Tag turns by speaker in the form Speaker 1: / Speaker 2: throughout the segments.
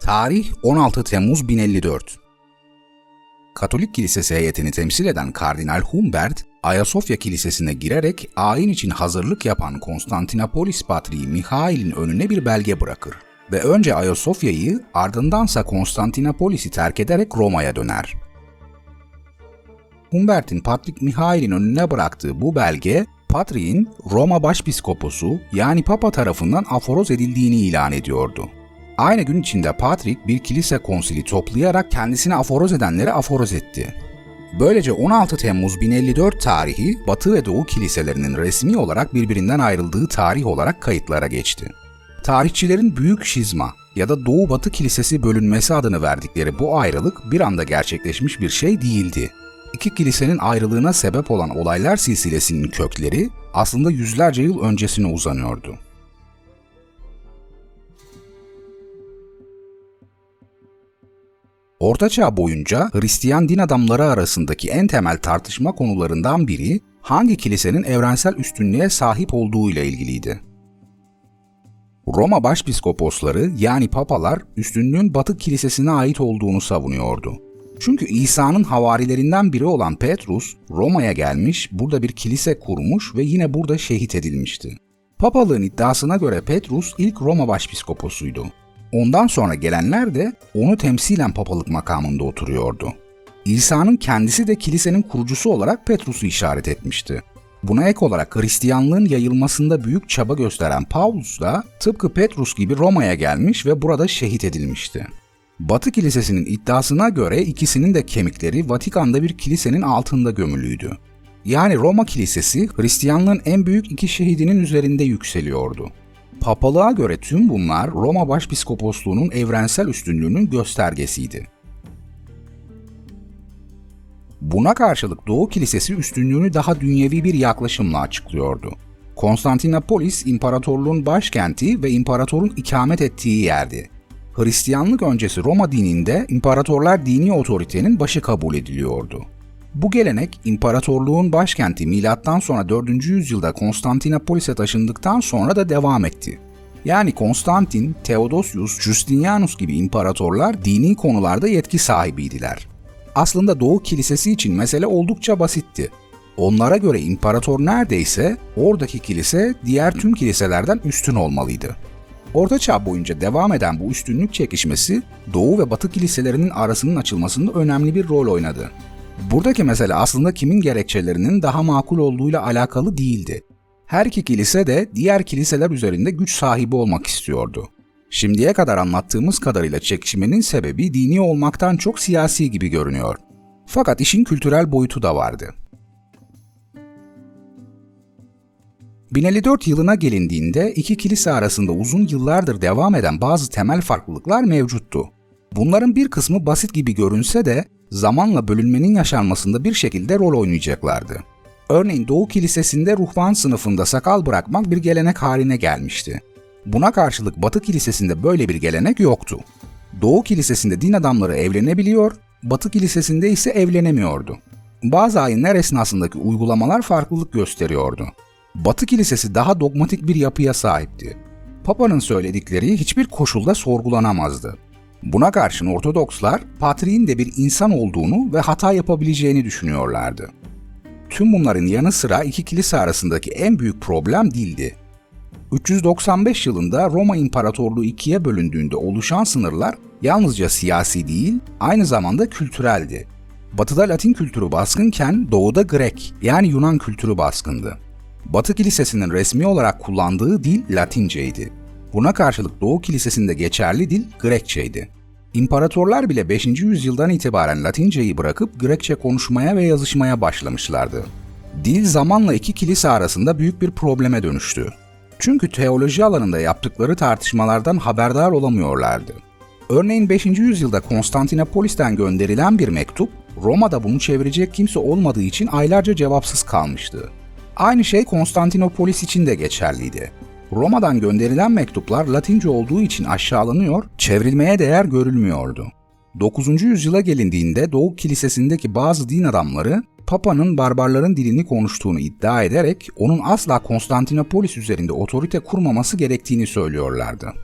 Speaker 1: Tarih 16 Temmuz 1054. Katolik Kilisesi heyetini temsil eden Kardinal Humbert, Ayasofya Kilisesi'ne girerek ayin için hazırlık yapan Konstantinopolis Patriği Mihail'in önüne bir belge bırakır ve önce Ayasofya'yı ardındansa Konstantinopolis'i terk ederek Roma'ya döner. Humbert'in Patrik Mihail'in önüne bıraktığı bu belge, Patriğin Roma Başpiskoposu yani Papa tarafından aforoz edildiğini ilan ediyordu. Aynı gün içinde Patrik bir kilise konsili toplayarak kendisini aforoz edenleri aforoz etti. Böylece 16 Temmuz 1054 tarihi Batı ve Doğu kiliselerinin resmi olarak birbirinden ayrıldığı tarih olarak kayıtlara geçti. Tarihçilerin Büyük Şizma ya da Doğu-Batı Kilisesi bölünmesi adını verdikleri bu ayrılık bir anda gerçekleşmiş bir şey değildi. İki kilisenin ayrılığına sebep olan olaylar silsilesinin kökleri aslında yüzlerce yıl öncesine uzanıyordu. Orta Çağ boyunca Hristiyan din adamları arasındaki en temel tartışma konularından biri hangi kilisenin evrensel üstünlüğe sahip olduğu ile ilgiliydi. Roma başpiskoposları yani papalar üstünlüğün Batı kilisesine ait olduğunu savunuyordu. Çünkü İsa'nın havarilerinden biri olan Petrus Roma'ya gelmiş, burada bir kilise kurmuş ve yine burada şehit edilmişti. Papalığın iddiasına göre Petrus ilk Roma başpiskoposuydu. Ondan sonra gelenler de onu temsilen papalık makamında oturuyordu. İsa'nın kendisi de kilisenin kurucusu olarak Petrus'u işaret etmişti. Buna ek olarak Hristiyanlığın yayılmasında büyük çaba gösteren Paulus da tıpkı Petrus gibi Roma'ya gelmiş ve burada şehit edilmişti. Batı Kilisesi'nin iddiasına göre ikisinin de kemikleri Vatikan'da bir kilisenin altında gömülüydü. Yani Roma Kilisesi Hristiyanlığın en büyük iki şehidinin üzerinde yükseliyordu. Papalığa göre tüm bunlar Roma Başpiskoposluğu'nun evrensel üstünlüğünün göstergesiydi. Buna karşılık Doğu Kilisesi üstünlüğünü daha dünyevi bir yaklaşımla açıklıyordu. Konstantinopolis, imparatorluğun başkenti ve imparatorun ikamet ettiği yerdi. Hristiyanlık öncesi Roma dininde imparatorlar dini otoritenin başı kabul ediliyordu. Bu gelenek imparatorluğun başkenti milattan sonra 4. yüzyılda Konstantinopolis'e taşındıktan sonra da devam etti. Yani Konstantin, Theodosius, Justinianus gibi imparatorlar dini konularda yetki sahibiydiler. Aslında Doğu Kilisesi için mesele oldukça basitti. Onlara göre imparator neredeyse oradaki kilise diğer tüm kiliselerden üstün olmalıydı. Orta Çağ boyunca devam eden bu üstünlük çekişmesi Doğu ve Batı kiliselerinin arasının açılmasında önemli bir rol oynadı. Buradaki mesele aslında kimin gerekçelerinin daha makul olduğuyla alakalı değildi. Her iki kilise de diğer kiliseler üzerinde güç sahibi olmak istiyordu. Şimdiye kadar anlattığımız kadarıyla çekişmenin sebebi dini olmaktan çok siyasi gibi görünüyor. Fakat işin kültürel boyutu da vardı. 1054 yılına gelindiğinde iki kilise arasında uzun yıllardır devam eden bazı temel farklılıklar mevcuttu. Bunların bir kısmı basit gibi görünse de zamanla bölünmenin yaşanmasında bir şekilde rol oynayacaklardı. Örneğin Doğu Kilisesi'nde ruhban sınıfında sakal bırakmak bir gelenek haline gelmişti. Buna karşılık Batı Kilisesi'nde böyle bir gelenek yoktu. Doğu Kilisesi'nde din adamları evlenebiliyor, Batı Kilisesi'nde ise evlenemiyordu. Bazı ayinler esnasındaki uygulamalar farklılık gösteriyordu. Batı Kilisesi daha dogmatik bir yapıya sahipti. Papa'nın söyledikleri hiçbir koşulda sorgulanamazdı. Buna karşın Ortodokslar, Patriğin de bir insan olduğunu ve hata yapabileceğini düşünüyorlardı. Tüm bunların yanı sıra iki kilise arasındaki en büyük problem dildi. 395 yılında Roma İmparatorluğu ikiye bölündüğünde oluşan sınırlar yalnızca siyasi değil, aynı zamanda kültüreldi. Batı'da Latin kültürü baskınken Doğu'da Grek yani Yunan kültürü baskındı. Batı Kilisesi'nin resmi olarak kullandığı dil Latinceydi. Buna karşılık Doğu Kilisesi'nde geçerli dil Grekçeydi. İmparatorlar bile 5. yüzyıldan itibaren Latinceyi bırakıp Grekçe konuşmaya ve yazışmaya başlamışlardı. Dil zamanla iki kilise arasında büyük bir probleme dönüştü. Çünkü teoloji alanında yaptıkları tartışmalardan haberdar olamıyorlardı. Örneğin 5. yüzyılda Konstantinopolis'ten gönderilen bir mektup, Roma'da bunu çevirecek kimse olmadığı için aylarca cevapsız kalmıştı. Aynı şey Konstantinopolis için de geçerliydi. Roma'dan gönderilen mektuplar Latince olduğu için aşağılanıyor, çevrilmeye değer görülmüyordu. 9. yüzyıla gelindiğinde Doğu Kilisesi'ndeki bazı din adamları, Papa'nın barbarların dilini konuştuğunu iddia ederek onun asla Konstantinopolis üzerinde otorite kurmaması gerektiğini söylüyorlardı.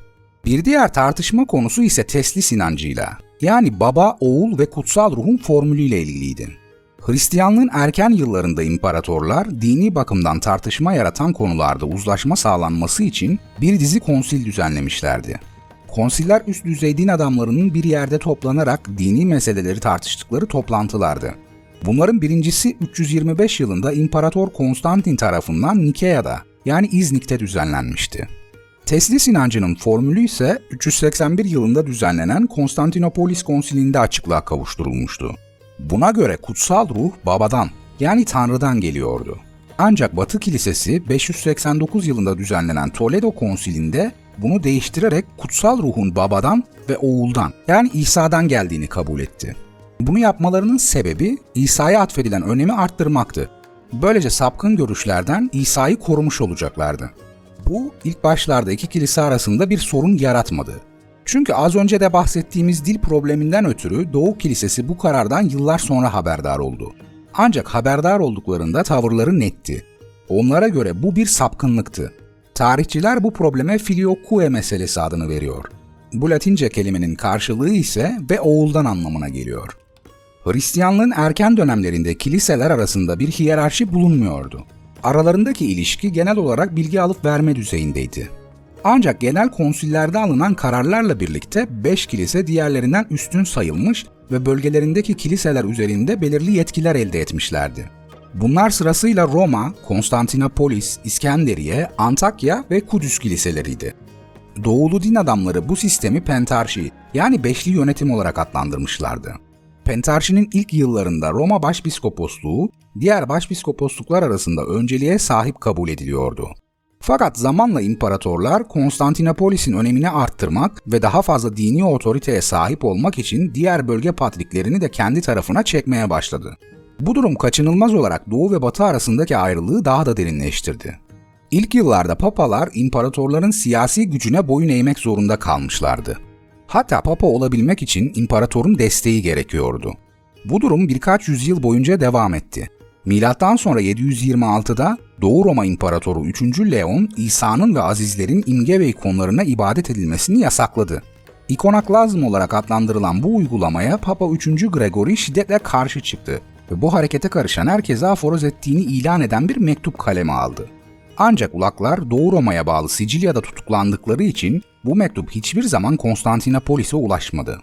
Speaker 1: Bir diğer tartışma konusu ise teslis inancıyla, yani baba, oğul ve kutsal ruhun formülüyle ilgiliydi. Hristiyanlığın erken yıllarında imparatorlar dini bakımdan tartışma yaratan konularda uzlaşma sağlanması için bir dizi konsil düzenlemişlerdi. Konsiller üst düzey din adamlarının bir yerde toplanarak dini meseleleri tartıştıkları toplantılardı. Bunların birincisi 325 yılında İmparator Konstantin tarafından Nikea'da, yani İznik'te düzenlenmişti. Teslis inancının formülü ise 381 yılında düzenlenen Konstantinopolis Konsili'nde açıklığa kavuşturulmuştu. Buna göre kutsal ruh babadan, yani Tanrı'dan geliyordu. Ancak Batı Kilisesi 589 yılında düzenlenen Toledo Konsili'nde bunu değiştirerek kutsal ruhun babadan ve oğuldan, yani İsa'dan geldiğini kabul etti. Bunu yapmalarının sebebi İsa'ya atfedilen önemi arttırmaktı. Böylece sapkın görüşlerden İsa'yı korumuş olacaklardı. Bu ilk başlarda iki kilise arasında bir sorun yaratmadı. Çünkü az önce de bahsettiğimiz dil probleminden ötürü Doğu Kilisesi bu karardan yıllar sonra haberdar oldu. Ancak haberdar olduklarında tavırları netti. Onlara göre bu bir sapkınlıktı. Tarihçiler bu probleme filioque meselesi adını veriyor. Bu Latince kelimenin karşılığı ise ve oğuldan anlamına geliyor. Hristiyanlığın erken dönemlerinde kiliseler arasında bir hiyerarşi bulunmuyordu. Aralarındaki ilişki genel olarak bilgi alıp verme düzeyindeydi. Ancak genel konsillerde alınan kararlarla birlikte 5 kilise diğerlerinden üstün sayılmış ve bölgelerindeki kiliseler üzerinde belirli yetkiler elde etmişlerdi. Bunlar sırasıyla Roma, Konstantinopolis, İskenderiye, Antakya ve Kudüs kiliseleriydi. Doğulu din adamları bu sistemi pentarşi, yani beşli yönetim olarak adlandırmışlardı. Pentarşinin ilk yıllarında Roma Başpiskoposluğu, diğer başpiskoposluklar arasında önceliğe sahip kabul ediliyordu. Fakat zamanla imparatorlar Konstantinopolis'in önemini arttırmak ve daha fazla dini otoriteye sahip olmak için diğer bölge patriklerini de kendi tarafına çekmeye başladı. Bu durum kaçınılmaz olarak Doğu ve Batı arasındaki ayrılığı daha da derinleştirdi. İlk yıllarda papalar imparatorların siyasi gücüne boyun eğmek zorunda kalmışlardı. Hatta papa olabilmek için imparatorun desteği gerekiyordu. Bu durum birkaç yüzyıl boyunca devam etti. Milattan sonra 726'da Doğu Roma İmparatoru 3. Leon, İsa'nın ve azizlerin imge ve ikonlarına ibadet edilmesini yasakladı. İkonaklazm olarak adlandırılan bu uygulamaya Papa 3. Gregory şiddetle karşı çıktı ve bu harekete karışan herkese aforoz ettiğini ilan eden bir mektup kaleme aldı. Ancak ulaklar Doğu Roma'ya bağlı Sicilya'da tutuklandıkları için bu mektup hiçbir zaman Konstantinopolis'e ulaşmadı.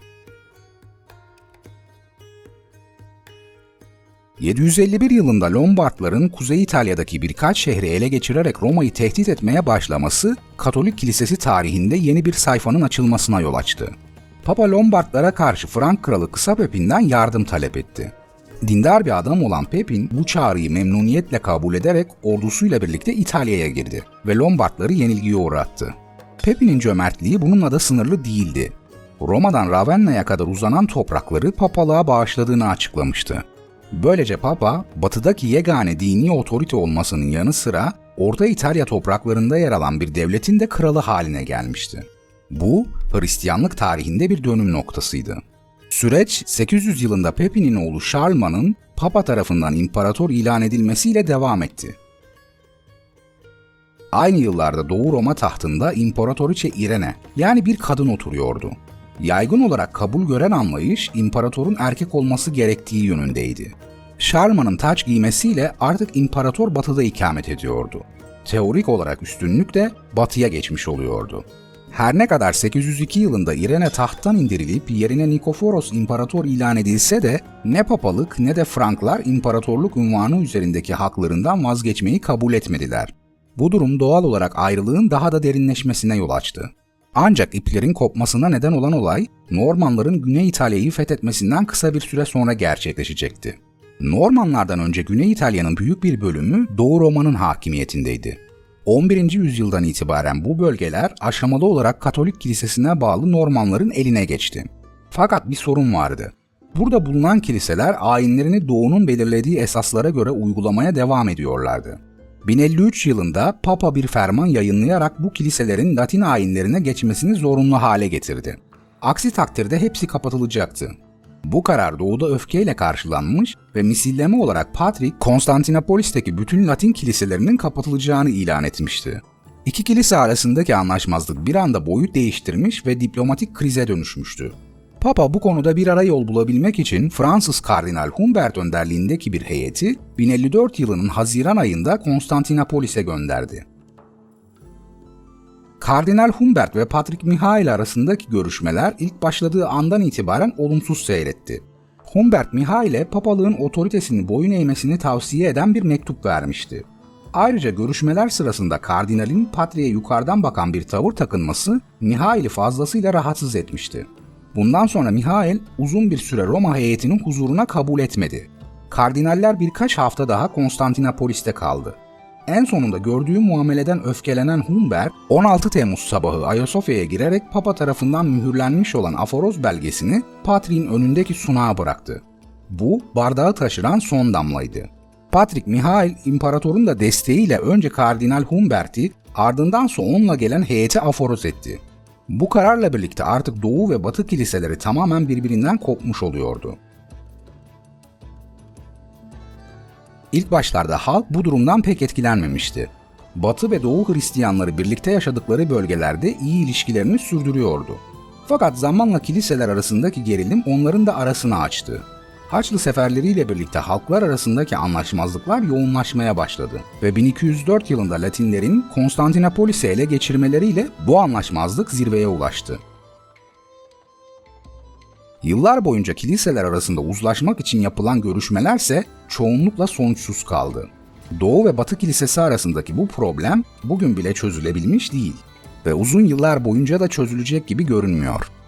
Speaker 1: 751 yılında Lombardların Kuzey İtalya'daki birkaç şehri ele geçirerek Roma'yı tehdit etmeye başlaması, Katolik Kilisesi tarihinde yeni bir sayfanın açılmasına yol açtı. Papa Lombardlara karşı Frank Kralı Kısa Pepin'den yardım talep etti. Dindar bir adam olan Pepin bu çağrıyı memnuniyetle kabul ederek ordusuyla birlikte İtalya'ya girdi ve Lombardları yenilgiye uğrattı. Pepin'in cömertliği bununla da sınırlı değildi. Roma'dan Ravenna'ya kadar uzanan toprakları papalığa bağışladığını açıklamıştı. Böylece Papa, batıdaki yegane dini otorite olmasının yanı sıra Orta İtalya topraklarında yer alan bir devletin de kralı haline gelmişti. Bu, Hristiyanlık tarihinde bir dönüm noktasıydı. Süreç, 800 yılında Pepin'in oğlu Charlemagne'ın Papa tarafından imparator ilan edilmesiyle devam etti. Aynı yıllarda Doğu Roma tahtında İmparatoriçe Irene, yani bir kadın oturuyordu. Yaygın olarak kabul gören anlayış, imparatorun erkek olması gerektiği yönündeydi. Charlemagne'ın taç giymesiyle artık imparator batıda ikamet ediyordu. Teorik olarak üstünlük de batıya geçmiş oluyordu. Her ne kadar 802 yılında Irene tahttan indirilip yerine Nikoforos imparator ilan edilse de ne papalık ne de Franklar imparatorluk unvanı üzerindeki haklarından vazgeçmeyi kabul etmediler. Bu durum doğal olarak ayrılığın daha da derinleşmesine yol açtı. Ancak iplerin kopmasına neden olan olay, Normanların Güney İtalya'yı fethetmesinden kısa bir süre sonra gerçekleşecekti. Normanlardan önce Güney İtalya'nın büyük bir bölümü Doğu Roma'nın hakimiyetindeydi. 11. yüzyıldan itibaren bu bölgeler aşamalı olarak Katolik Kilisesi'ne bağlı Normanların eline geçti. Fakat bir sorun vardı. Burada bulunan kiliseler ayinlerini Doğu'nun belirlediği esaslara göre uygulamaya devam ediyorlardı. 1053 yılında Papa bir ferman yayınlayarak bu kiliselerin Latin ayinlerine geçmesini zorunlu hale getirdi. Aksi takdirde hepsi kapatılacaktı. Bu karar Doğu'da öfkeyle karşılanmış ve misilleme olarak Patrik, Konstantinopolis'teki bütün Latin kiliselerinin kapatılacağını ilan etmişti. İki kilise arasındaki anlaşmazlık bir anda boyut değiştirmiş ve diplomatik krize dönüşmüştü. Papa bu konuda bir ara yol bulabilmek için Fransız Kardinal Humbert önderliğindeki bir heyeti 1054 yılının Haziran ayında Konstantinopolis'e gönderdi. Kardinal Humbert ve Patrik Mihail arasındaki görüşmeler ilk başladığı andan itibaren olumsuz seyretti. Humbert Mihail'e papalığın otoritesini boyun eğmesini tavsiye eden bir mektup vermişti. Ayrıca görüşmeler sırasında kardinalin patriğe yukarıdan bakan bir tavır takınması Mihail'i fazlasıyla rahatsız etmişti. Bundan sonra Mihail uzun bir süre Roma heyetinin huzuruna kabul etmedi. Kardinaller birkaç hafta daha Konstantinopolis'te kaldı. En sonunda gördüğü muameleden öfkelenen Humbert, 16 Temmuz sabahı Ayasofya'ya girerek Papa tarafından mühürlenmiş olan aforoz belgesini Patriğin önündeki sunağa bıraktı. Bu, bardağı taşıran son damlaydı. Patrik Mihail, imparatorun da desteğiyle önce Kardinal Humbert'i, ardındansa onunla gelen heyeti aforoz etti. Bu kararla birlikte artık Doğu ve Batı kiliseleri tamamen birbirinden kopmuş oluyordu. İlk başlarda halk bu durumdan pek etkilenmemişti. Batı ve Doğu Hristiyanları birlikte yaşadıkları bölgelerde iyi ilişkilerini sürdürüyordu. Fakat zamanla kiliseler arasındaki gerilim onların da arasını açtı. Haçlı seferleriyle birlikte halklar arasındaki anlaşmazlıklar yoğunlaşmaya başladı ve 1204 yılında Latinlerin Konstantinopolis'i ele geçirmeleriyle bu anlaşmazlık zirveye ulaştı. Yıllar boyunca kiliseler arasında uzlaşmak için yapılan görüşmelerse çoğunlukla sonuçsuz kaldı. Doğu ve Batı kilisesi arasındaki bu problem bugün bile çözülebilmiş değil ve uzun yıllar boyunca da çözülecek gibi görünmüyor.